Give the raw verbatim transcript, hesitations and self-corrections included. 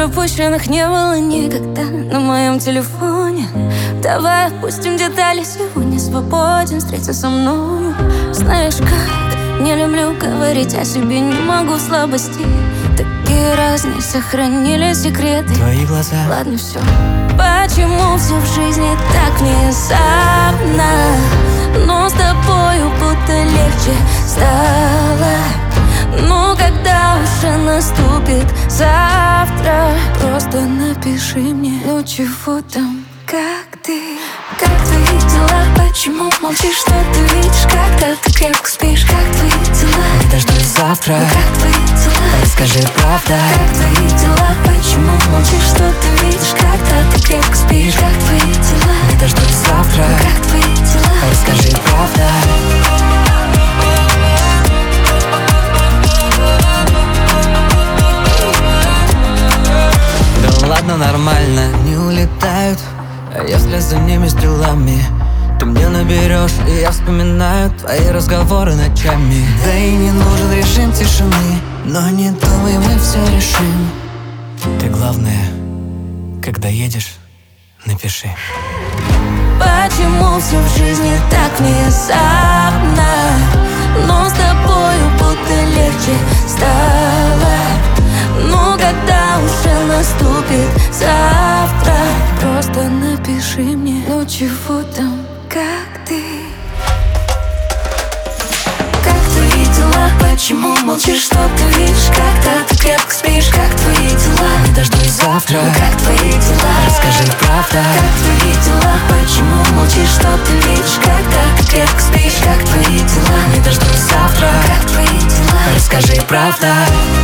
пропущенных не было никогда на моем телефоне. Давай опустим детали, сегодня свободен, встреться со мною. Знаешь как, не люблю говорить о себе, не могу слабости. Такие разные, сохранили секреты твои глаза. Ладно, все. Почему все в жизни так внезапно? Но с тобою будто легче стало. Ну, когда уже наступит завтра, просто напиши мне, ну чего там, как ты? Как твои дела? Почему молчишь, что ты видишь? Когда ты крепко спишь, как твои дела? Не дождусь завтра, ну, как твои дела? Расскажи, правда. Как твои дела? Почему молчишь, что ты видишь? Когда ты крепко спишь, как твои дела? Не дождусь завтра, ну, как твои дела? Расскажи, правда. Да ладно, нормально, не улетают. А если за ними стрелами, ты мне наберешь, и я вспоминаю твои разговоры ночами. Да и не нужен режим тишины, но не думай, мы все решим. Ты главное, когда едешь, напиши. Почему все в жизни так внезапно? Но с тобою будто легче стало. Ну, когда уже наступит завтра, просто напиши мне, ну чего там, как ты? Как твои дела? Почему молчишь, что ты видишь? Когда ты крепко спишь, как твои дела? Не дождусь завтра, как твои дела? Расскажи, правда. Как твои дела? Почему молчишь, что ты видишь? Когда ты крепко спишь, как твои дела? Не дождусь завтра, как твои дела? Расскажи, правда.